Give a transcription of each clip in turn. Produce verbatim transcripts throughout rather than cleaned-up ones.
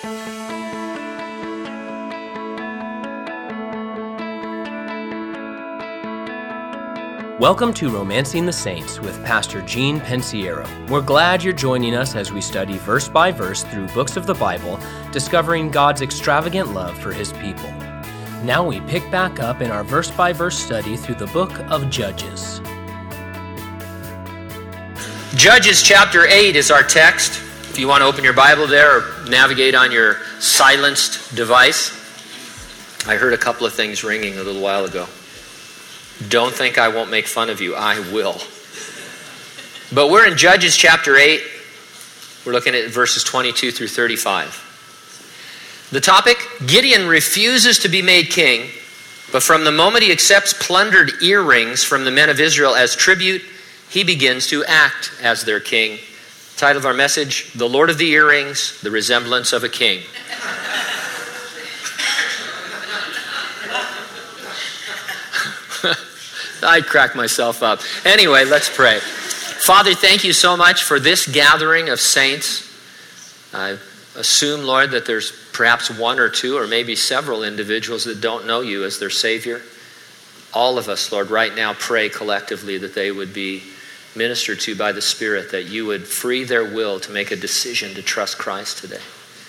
Welcome to Romancing the Saints with Pastor Gene Pensiero. We're glad you're joining us as we study verse by verse through books of the Bible, discovering God's extravagant love for His people. Now we pick back up in our verse by verse study through the book of Judges. Judges chapter eight is our text. If you want to open your Bible there or navigate on your silenced device. I heard a couple of things ringing a little while ago. Don't think I won't make fun of you. I will. But we're in Judges chapter eight. We're looking at verses twenty-two through thirty-five. The topic, Gideon refuses to be made king, but from the moment he accepts plundered earrings from the men of Israel as tribute, he begins to act as their king. Title of our message, The Lord of the Earrings, the Resemblance of a King. I'd crack myself up. Anyway, let's pray. Father, thank you so much for this gathering of saints. I assume, Lord, that there's perhaps one or two or maybe several individuals that don't know you as their Savior. All of us, Lord, right now pray collectively that they would be ministered to by the Spirit, that you would free their will to make a decision to trust Christ today.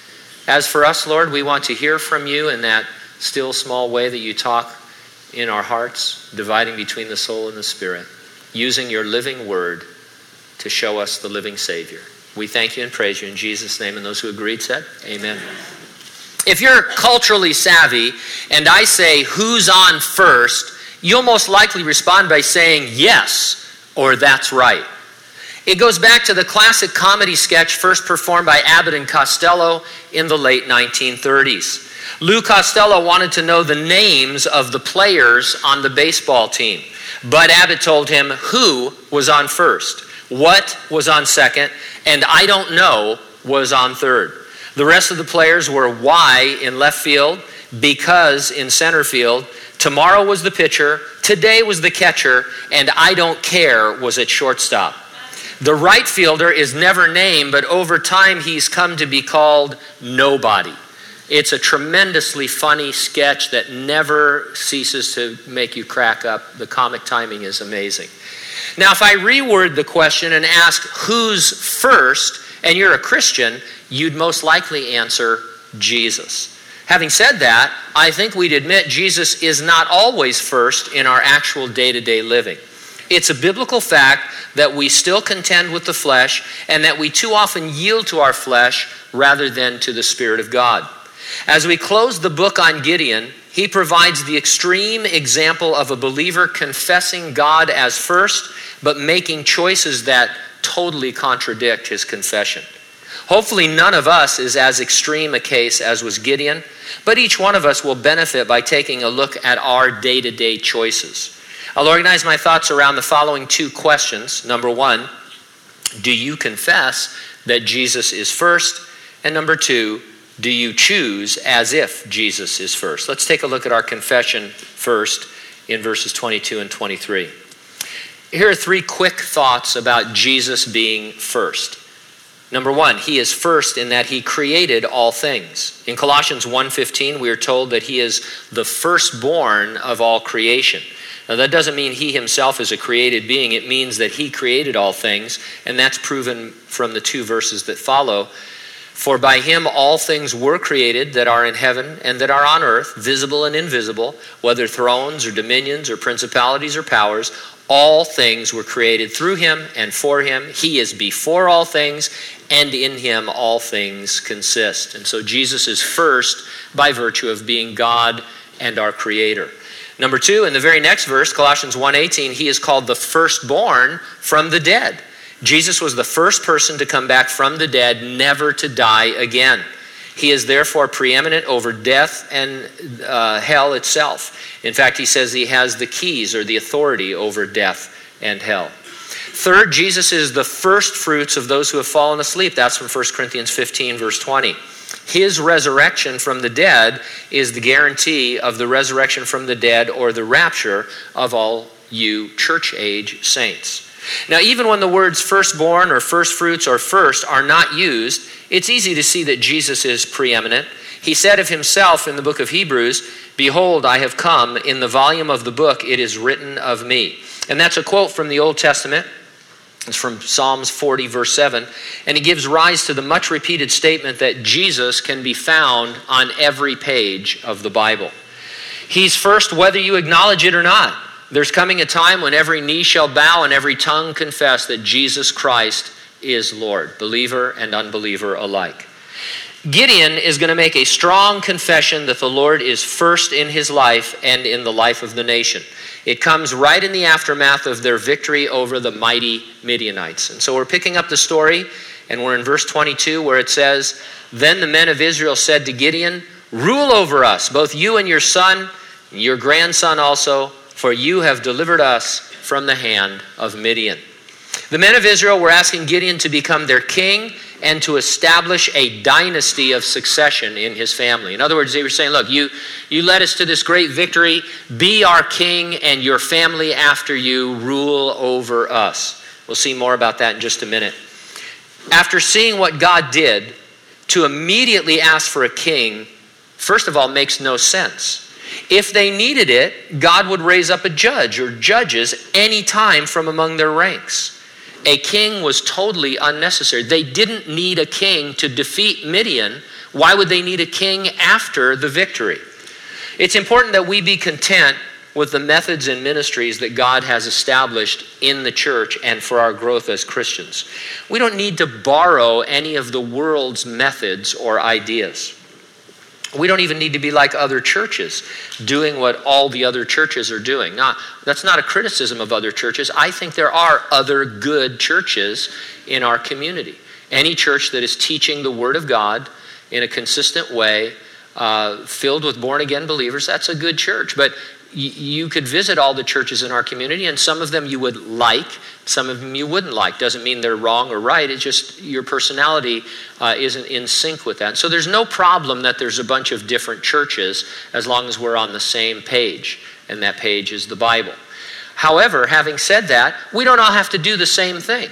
As for us, Lord, we want to hear from you in that still small way that you talk in our hearts, dividing between the soul and the spirit, using your living word to show us the living Savior. We thank you and praise you in Jesus' name, and those who agreed said, amen. If you're culturally savvy and I say, who's on first, you'll most likely respond by saying yes, or that's right. It goes back to the classic comedy sketch first performed by Abbott and Costello in the late nineteen thirties. Lou Costello wanted to know the names of the players on the baseball team. Bud Abbott told him who was on first, what was on second, and I don't know was on third. The rest of the players were why in left field, because in center field, tomorrow was the pitcher, today was the catcher, and I don't care was at shortstop. The right fielder is never named, but over time he's come to be called nobody. It's a tremendously funny sketch that never ceases to make you crack up. The comic timing is amazing. Now, if I reword the question and ask who's first, and you're a Christian, you'd most likely answer Jesus. Having said that, I think we'd admit Jesus is not always first in our actual day-to-day living. It's a biblical fact that we still contend with the flesh and that we too often yield to our flesh rather than to the Spirit of God. As we close the book on Gideon, he provides the extreme example of a believer confessing God as first, but making choices that totally contradict his confession. Hopefully none of us is as extreme a case as was Gideon, but each one of us will benefit by taking a look at our day-to-day choices. I'll organize my thoughts around the following two questions. Number one, do you confess that Jesus is first? And number two, do you choose as if Jesus is first? Let's take a look at our confession first in verses twenty-two and twenty-three. Here are three quick thoughts about Jesus being first. Number one, he is first in that he created all things. In Colossians one fifteen, we are told that he is the firstborn of all creation. Now that doesn't mean he himself is a created being. It means that he created all things, and that's proven from the two verses that follow. For by him all things were created that are in heaven and that are on earth, visible and invisible, whether thrones or dominions or principalities or powers. All things were created through him and for him. He is before all things, and in him all things consist. And so Jesus is first by virtue of being God and our creator. Number two, in the very next verse, Colossians one eighteen, he is called the firstborn from the dead. Jesus was the first person to come back from the dead, never to die again. He is therefore preeminent over death and uh, hell itself. In fact, he says he has the keys or the authority over death and hell. Third, Jesus is the first fruits of those who have fallen asleep. That's from First Corinthians fifteen, verse twenty. His resurrection from the dead is the guarantee of the resurrection from the dead or the rapture of all you church age saints. Now, even when the words firstborn or first fruits or first are not used, it's easy to see that Jesus is preeminent. He said of himself in the book of Hebrews, "Behold, I have come, in the volume of the book it is written of me." And that's a quote from the Old Testament. It's from Psalms forty, verse seven. And it gives rise to the much repeated statement that Jesus can be found on every page of the Bible. He's first whether you acknowledge it or not. There's coming a time when every knee shall bow and every tongue confess that Jesus Christ is Lord, believer and unbeliever alike. Gideon is going to make a strong confession that the Lord is first in his life and in the life of the nation. It comes right in the aftermath of their victory over the mighty Midianites. And so we're picking up the story, and we're in verse twenty-two where it says, "Then the men of Israel said to Gideon, 'Rule over us, both you and your son, and your grandson also, for you have delivered us from the hand of Midian.'" The men of Israel were asking Gideon to become their king and to establish a dynasty of succession in his family. In other words, they were saying, look, you, you led us to this great victory. Be our king, and your family after you rule over us. We'll see more about that in just a minute. After seeing what God did, to immediately ask for a king, first of all, makes no sense. If they needed it, God would raise up a judge or judges any time from among their ranks. A king was totally unnecessary. They didn't need a king to defeat Midian. Why would they need a king after the victory? It's important that we be content with the methods and ministries that God has established in the church and for our growth as Christians. We don't need to borrow any of the world's methods or ideas. We don't even need to be like other churches, doing what all the other churches are doing. Now, that's not a criticism of other churches. I think there are other good churches in our community. Any church that is teaching the Word of God in a consistent way, uh, filled with born-again believers, that's a good church. But y- you could visit all the churches in our community, and some of them you would like, some of them you wouldn't like. Doesn't mean they're wrong or right. It's just your personality uh, isn't in sync with that. So there's no problem that there's a bunch of different churches as long as we're on the same page, and that page is the Bible. However, having said that, we don't all have to do the same thing.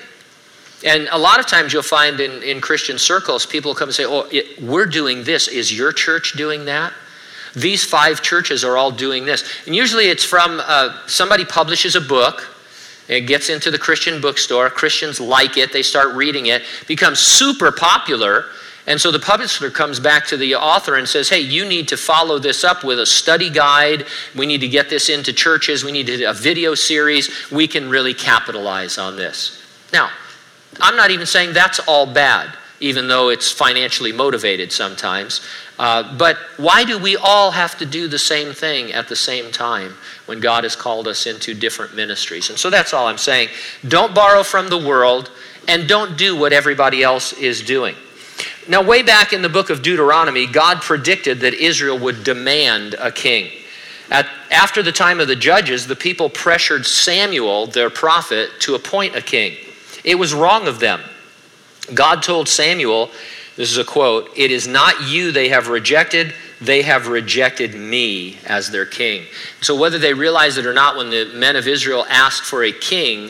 And a lot of times you'll find in, in Christian circles, people come and say, oh, it, we're doing this. Is your church doing that? These five churches are all doing this. And usually it's from uh, somebody publishes a book. It gets into the Christian bookstore. Christians like it. They start reading it. Becomes super popular. And so the publisher comes back to the author and says, hey, you need to follow this up with a study guide. We need to get this into churches. We need to do a video series. We can really capitalize on this. Now, I'm not even saying that's all bad, even though it's financially motivated sometimes. Uh, but why do we all have to do the same thing at the same time when God has called us into different ministries? And so that's all I'm saying. Don't borrow from the world, and don't do what everybody else is doing. Now, way back in the book of Deuteronomy, God predicted that Israel would demand a king. At, after the time of the judges, the people pressured Samuel, their prophet, to appoint a king. It was wrong of them. God told Samuel, this is a quote, "It is not you they have rejected, they have rejected me as their king." So whether they realized it or not, when the men of Israel asked for a king,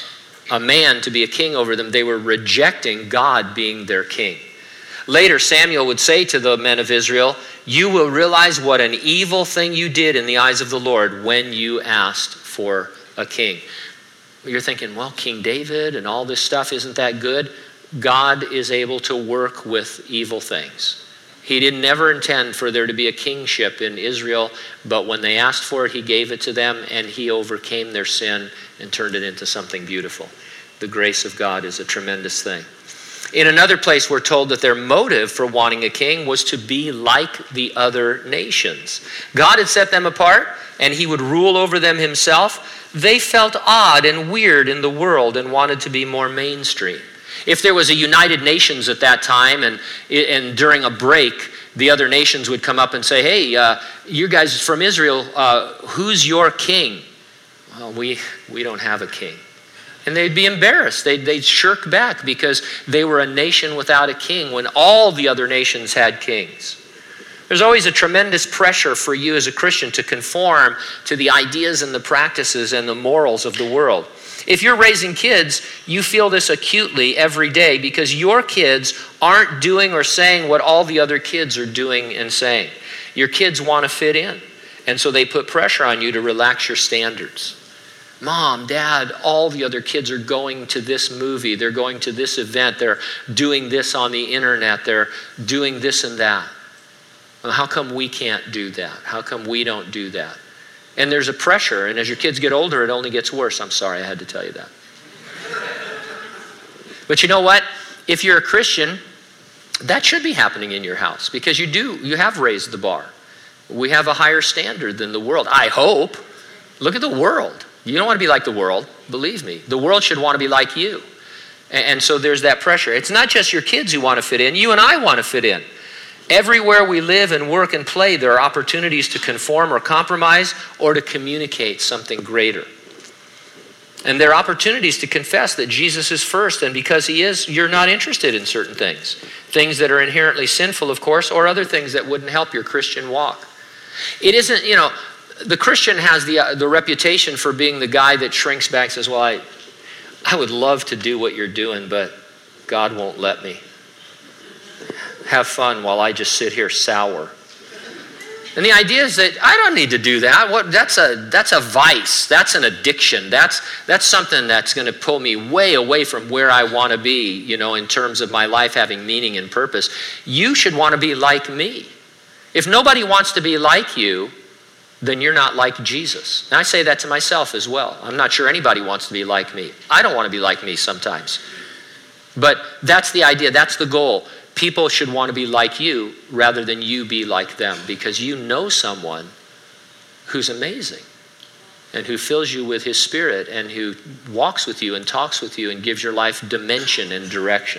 a man to be a king over them, they were rejecting God being their king. Later, Samuel would say to the men of Israel, "You will realize what an evil thing you did in the eyes of the Lord when you asked for a king." You're thinking, well, King David and all this stuff, isn't that good? God is able to work with evil things. He didn't never intend for there to be a kingship in Israel, but when they asked for it, he gave it to them, and he overcame their sin and turned it into something beautiful. The grace of God is a tremendous thing. In another place, we're told that their motive for wanting a king was to be like the other nations. God had set them apart, and he would rule over them himself. They felt odd and weird in the world and wanted to be more mainstream. If there was a United Nations at that time, and, and during a break, the other nations would come up and say, hey, uh, you guys from Israel, uh, who's your king? Well, we, we don't have a king. And they'd be embarrassed. They'd, they'd shirk back because they were a nation without a king when all the other nations had kings. There's always a tremendous pressure for you as a Christian to conform to the ideas and the practices and the morals of the world. If you're raising kids, you feel this acutely every day because your kids aren't doing or saying what all the other kids are doing and saying. Your kids want to fit in, and so they put pressure on you to relax your standards. Mom, Dad, all the other kids are going to this movie. They're going to this event. They're doing this on the internet. They're doing this and that. Well, how come we can't do that? How come we don't do that? And there's a pressure, and as your kids get older, it only gets worse. I'm sorry, I had to tell you that. But you know what? If you're a Christian, that should be happening in your house because you do, you have raised the bar. We have a higher standard than the world, I hope. Look at the world. You don't want to be like the world, believe me. The world should want to be like you. And so there's that pressure. It's not just your kids who want to fit in. You and I want to fit in. Everywhere we live and work and play, there are opportunities to conform or compromise or to communicate something greater. And there are opportunities to confess that Jesus is first, and because he is, you're not interested in certain things. Things that are inherently sinful, of course, or other things that wouldn't help your Christian walk. It isn't, you know, the Christian has the uh, the reputation for being the guy that shrinks back and says, well, I, I would love to do what you're doing, but God won't let me. Have fun while I just sit here sour. And the idea is that I don't need to do that. What that's a that's a vice. That's an addiction. That's that's something that's going to pull me way away from where I want to be, you know, in terms of my life having meaning and purpose. You should want to be like me. If nobody wants to be like you, then you're not like Jesus. And I say that to myself as well. I'm not sure anybody wants to be like me. I don't want to be like me sometimes. But that's the idea. That's the goal. People should want to be like you rather than you be like them because you know someone who's amazing and who fills you with his spirit and who walks with you and talks with you and gives your life dimension and direction.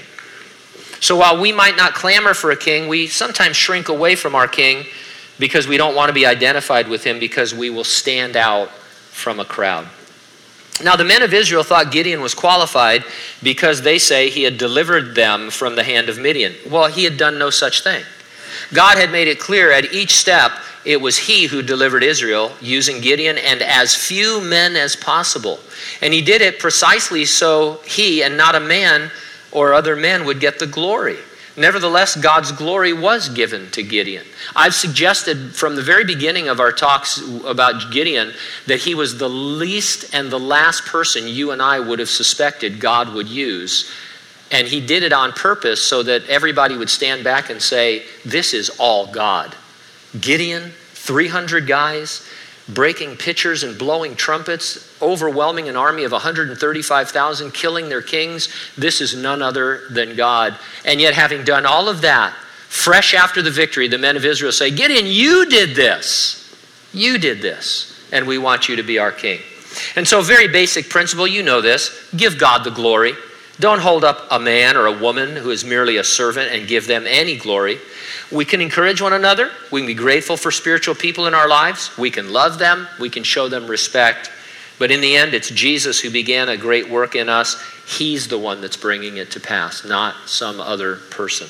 So while we might not clamor for a king, we sometimes shrink away from our king because we don't want to be identified with him because we will stand out from a crowd. Now the men of Israel thought Gideon was qualified because they say he had delivered them from the hand of Midian. Well, he had done no such thing. God had made it clear at each step it was he who delivered Israel using Gideon and as few men as possible. And he did it precisely so he and not a man or other men would get the glory. Nevertheless, God's glory was given to Gideon. I've suggested from the very beginning of our talks about Gideon that he was the least and the last person you and I would have suspected God would use. And he did it on purpose so that everybody would stand back and say, this is all God. Gideon, three hundred guys, breaking pitchers and blowing trumpets, overwhelming an army of one hundred thirty-five thousand, killing their kings. This is none other than God. And yet, having done all of that, fresh after the victory, the men of Israel say, Gideon, you did this. You did this. And we want you to be our king. And so, very basic principle, you know this, give God the glory. Don't hold up a man or a woman who is merely a servant and give them any glory. We can encourage one another. We can be grateful for spiritual people in our lives. We can love them. We can show them respect. But in the end, it's Jesus who began a great work in us. He's the one that's bringing it to pass, not some other person.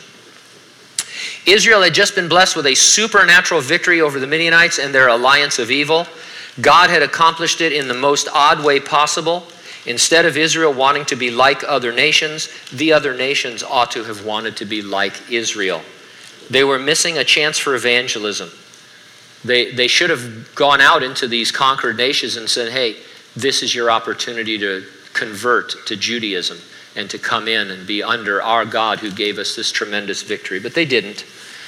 Israel had just been blessed with a supernatural victory over the Midianites and their alliance of evil. God had accomplished it in the most odd way possible. Instead of Israel wanting to be like other nations, the other nations ought to have wanted to be like Israel. They were missing a chance for evangelism. They, they should have gone out into these conquered nations and said, hey, this is your opportunity to convert to Judaism and to come in and be under our God who gave us this tremendous victory. But they didn't.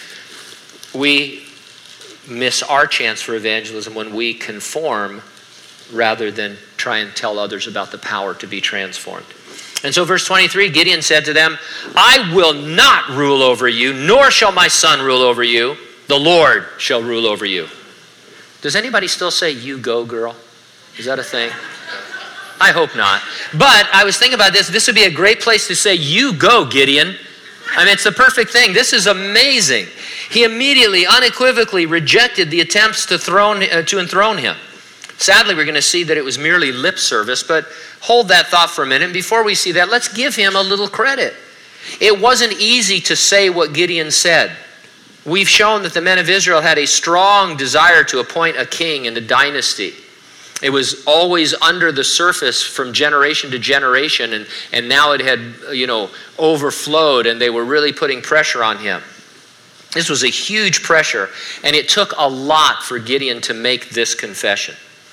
We miss our chance for evangelism when we conform rather than try and tell others about the power to be transformed. And so verse twenty-three, Gideon said to them, I will not rule over you, nor shall my son rule over you. The Lord shall rule over you. Does anybody still say, you go, girl? Is that a thing? I hope not. But I was thinking about this. This would be a great place to say, you go, Gideon. I mean, it's the perfect thing. This is amazing. He immediately, unequivocally rejected the attempts to, throne, uh, to enthrone him. Sadly, we're going to see that it was merely lip service, but hold that thought for a minute. And before we see that, let's give him a little credit. It wasn't easy to say what Gideon said. We've shown that the men of Israel had a strong desire to appoint a king and a dynasty. It was always under the surface from generation to generation, and, and now it had, you know, overflowed, and they were really putting pressure on him. This was a huge pressure, and it took a lot for Gideon to make this confession.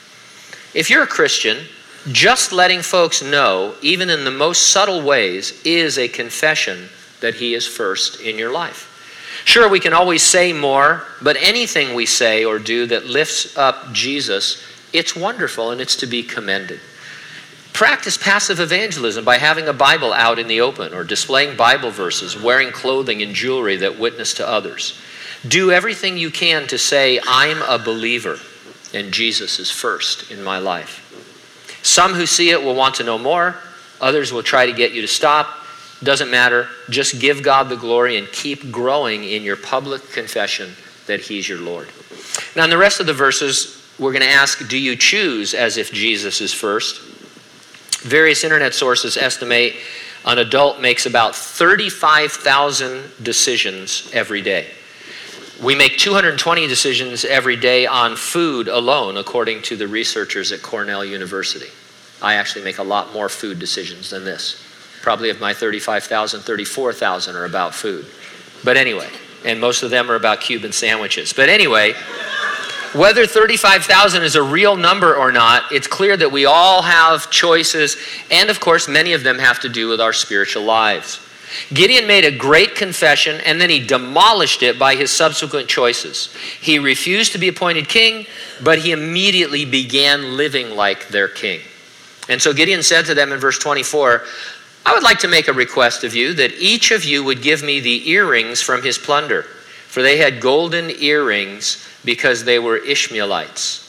If you're a Christian, just letting folks know, even in the most subtle ways, is a confession that he is first in your life. Sure, we can always say more, but anything we say or do that lifts up Jesus, it's wonderful and it's to be commended. Practice passive evangelism by having a Bible out in the open or displaying Bible verses, wearing clothing and jewelry that witness to others. Do everything you can to say, I'm a believer and Jesus is first in my life. Some who see it will want to know more. Others will try to get you to stop. Doesn't matter. Just give God the glory and keep growing in your public confession that he's your Lord. Now in the rest of the verses, we're going to ask, do you choose as if Jesus is first? Various internet sources estimate an adult makes about thirty-five thousand decisions every day. We make two hundred twenty decisions every day on food alone, according to the researchers at Cornell University. I actually make a lot more food decisions than this. Probably of my thirty-five thousand, thirty-four thousand are about food. But anyway, and most of them are about Cuban sandwiches. But anyway, whether thirty-five thousand is a real number or not, it's clear that we all have choices, and of course, many of them have to do with our spiritual lives. Gideon made a great confession, and then he demolished it by his subsequent choices. He refused to be appointed king, but he immediately began living like their king. And so Gideon said to them in verse twenty-four, I would like to make a request of you that each of you would give me the earrings from his plunder, for they had golden earrings because they were Ishmaelites.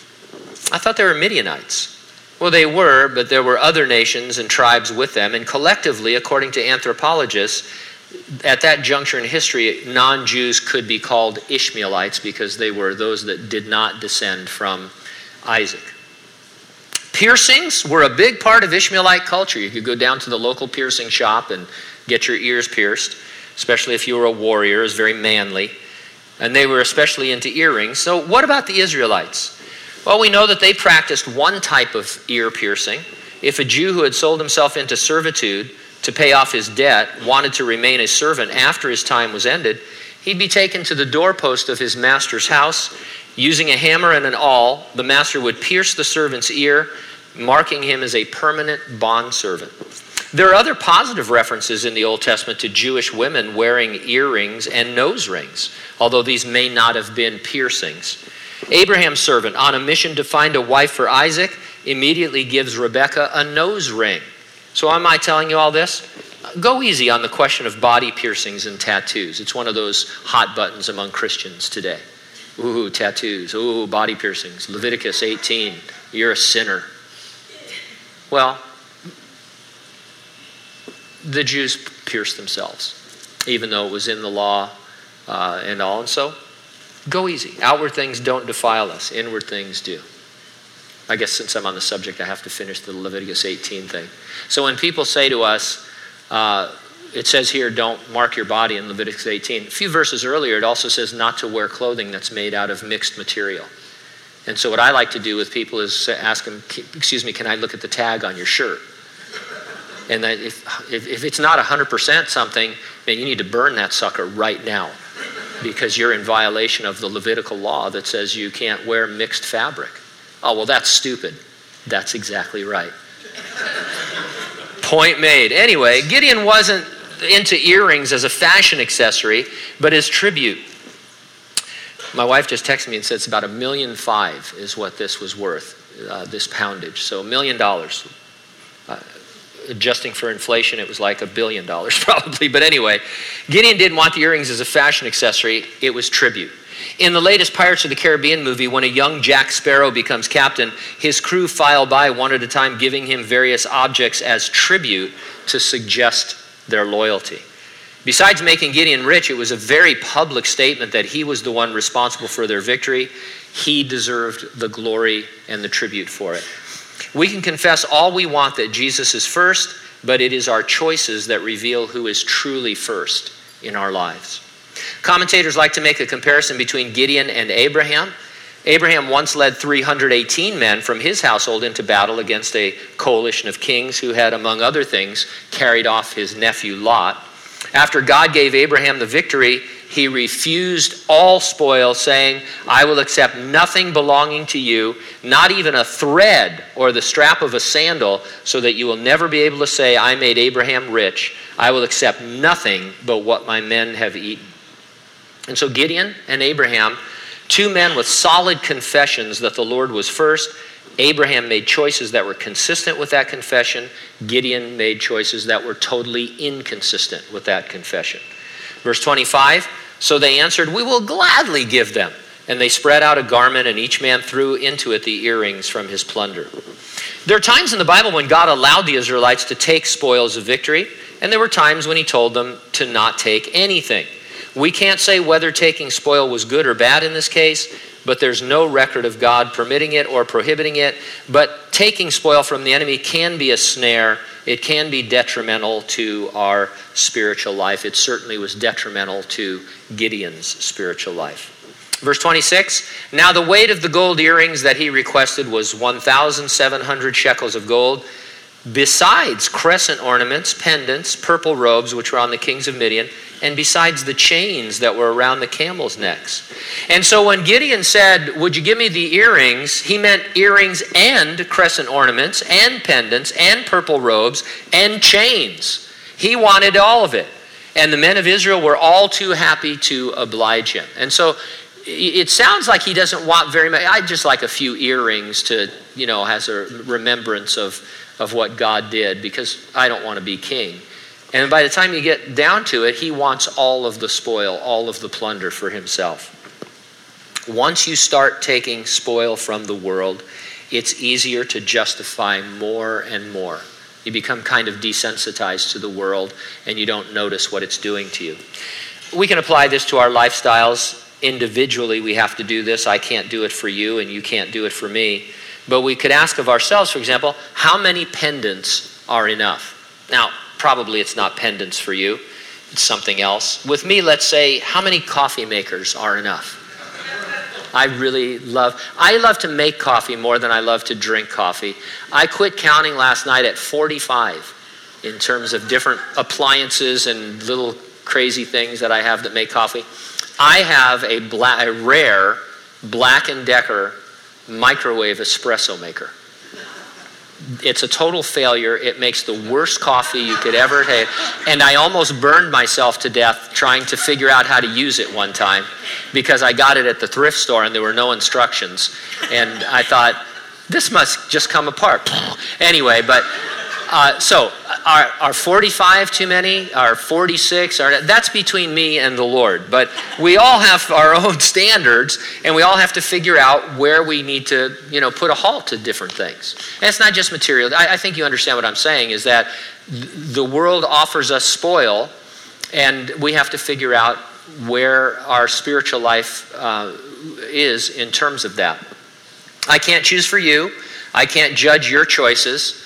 I thought they were Midianites. Well, they were, but there were other nations and tribes with them, and collectively, according to anthropologists, at that juncture in history, non-Jews could be called Ishmaelites because they were those that did not descend from Isaac. Piercings were a big part of Ishmaelite culture. You could go down to the local piercing shop and get your ears pierced, especially if you were a warrior. It was very manly. And they were especially into earrings. So what about the Israelites? Well, we know that they practiced one type of ear piercing. If a Jew who had sold himself into servitude to pay off his debt wanted to remain a servant after his time was ended, he'd be taken to the doorpost of his master's house. Using a hammer and an awl, the master would pierce the servant's ear, marking him as a permanent bondservant. There are other positive references in the Old Testament to Jewish women wearing earrings and nose rings, although these may not have been piercings. Abraham's servant, on a mission to find a wife for Isaac, immediately gives Rebekah a nose ring. So am I telling you all this? Go easy on the question of body piercings and tattoos. It's one of those hot buttons among Christians today. Ooh, tattoos. Ooh, body piercings. Leviticus eighteen. You're a sinner. Well, the Jews pierced themselves, even though it was in the law uh, and all. And so, go easy. Outward things don't defile us. Inward things do. I guess since I'm on the subject, I have to finish the Leviticus eighteen thing. So when people say to us, uh, it says here, don't mark your body in Leviticus eighteen. A few verses earlier, it also says not to wear clothing that's made out of mixed material. And so what I like to do with people is ask them, excuse me, can I look at the tag on your shirt? And that if, if, if it's not one hundred percent something, then you need to burn that sucker right now because you're in violation of the Levitical law that says you can't wear mixed fabric. Oh, well, that's stupid. That's exactly right. Point made. Anyway, Gideon wasn't into earrings as a fashion accessory, but as tribute. My wife just texted me and said it's about a million five is what this was worth, uh, this poundage. So a million dollars. Uh, adjusting for inflation, it was like a billion dollars probably. But anyway, Gideon didn't want the earrings as a fashion accessory. It was tribute. In the latest Pirates of the Caribbean movie, when a young Jack Sparrow becomes captain, his crew file by one at a time, giving him various objects as tribute to suggest their loyalty. Besides making Gideon rich, it was a very public statement that he was the one responsible for their victory. He deserved the glory and the tribute for it. We can confess all we want that Jesus is first, but it is our choices that reveal who is truly first in our lives. Commentators like to make a comparison between Gideon and Abraham. Abraham once led three hundred eighteen men from his household into battle against a coalition of kings who had, among other things, carried off his nephew Lot. After God gave Abraham the victory, he refused all spoil, saying, I will accept nothing belonging to you, not even a thread or the strap of a sandal, so that you will never be able to say, I made Abraham rich. I will accept nothing but what my men have eaten. And so Gideon and Abraham, two men with solid confessions that the Lord was first. Abraham made choices that were consistent with that confession. Gideon made choices that were totally inconsistent with that confession. Verse twenty-five, so they answered, we will gladly give them. And they spread out a garment, and each man threw into it the earrings from his plunder. There are times in the Bible when God allowed the Israelites to take spoils of victory, and there were times when he told them to not take anything. We can't say whether taking spoil was good or bad in this case, but there's no record of God permitting it or prohibiting it. But taking spoil from the enemy can be a snare. It can be detrimental to our spiritual life. It certainly was detrimental to Gideon's spiritual life. Verse twenty-six, now the weight of the gold earrings that he requested was one thousand seven hundred shekels of gold, besides crescent ornaments, pendants, purple robes, which were on the kings of Midian, and besides the chains that were around the camels' necks. And so when Gideon said, would you give me the earrings, he meant earrings and crescent ornaments and pendants and purple robes and chains. He wanted all of it. And the men of Israel were all too happy to oblige him. And so it sounds like he doesn't want very much. I'd just like a few earrings to, you know, as a remembrance of, of what God did, because I don't want to be king. And by the time you get down to it, he wants all of the spoil, all of the plunder for himself. Once you start taking spoil from the world, it's easier to justify more and more. You become kind of desensitized to the world, and you don't notice what it's doing to you. We can apply this to our lifestyles. Individually, we have to do this. I can't do it for you, and you can't do it for me. But we could ask of ourselves, for example, how many pendants are enough? Now, probably it's not pendants for you. It's something else. With me, let's say, how many coffee makers are enough? I really love, I love to make coffee more than I love to drink coffee. I quit counting last night at forty-five in terms of different appliances and little crazy things that I have that make coffee. I have a, black, a rare Black and Decker microwave espresso maker. It's a total failure. It makes the worst coffee you could ever have. And I almost burned myself to death trying to figure out how to use it one time, because I got it at the thrift store and there were no instructions. And I thought, this must just come apart. Anyway, but uh, so are, are forty-five too many? Are forty-six? Are, that's between me and the Lord. But we all have our own standards, and we all have to figure out where we need to, you know, put a halt to different things. And it's not just material. I, I think you understand what I'm saying, is that th- the world offers us spoil, and we have to figure out where our spiritual life uh, is in terms of that. I can't choose for you. I can't judge your choices.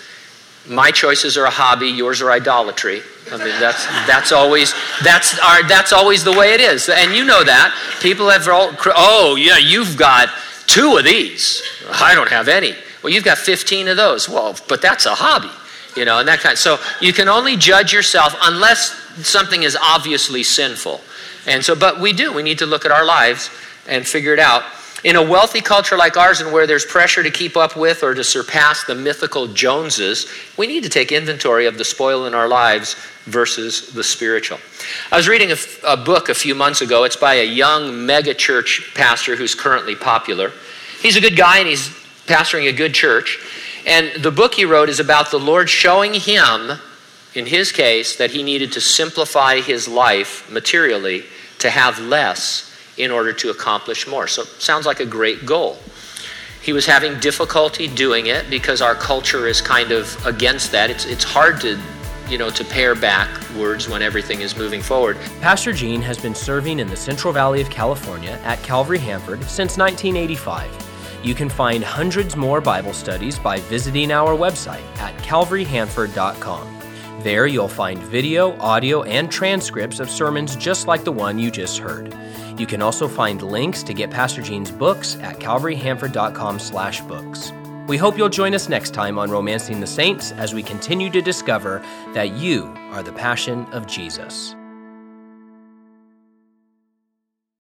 My choices are a hobby, yours are idolatry. I mean, that's that's always that's our that's always the way it is, and you know that. People have all, oh yeah, you've got two of these. I don't have any. Well, you've got fifteen of those. Well, but that's a hobby, you know, and that kind. So you can only judge yourself unless something is obviously sinful, and so. But we do. We need to look at our lives and figure it out. In a wealthy culture like ours, and where there's pressure to keep up with or to surpass the mythical Joneses, we need to take inventory of the spoil in our lives versus the spiritual. I was reading a, a book a few months ago. It's by a young mega church pastor who's currently popular. He's a good guy, and he's pastoring a good church. And the book he wrote is about the Lord showing him, in his case, that he needed to simplify his life materially to have less in order to accomplish more. So it sounds like a great goal. He was having difficulty doing it because our culture is kind of against that. It's it's hard to, you know, to pare backwards when everything is moving forward. Pastor Gene has been serving in the Central Valley of California at Calvary Hanford since nineteen eighty-five. You can find hundreds more Bible studies by visiting our website at calvary hanford dot com. There you'll find video, audio, and transcripts of sermons just like the one you just heard. You can also find links to get Pastor Gene's books at calvary hanford dot com slash books. We hope you'll join us next time on Romancing the Saints as we continue to discover that you are the passion of Jesus.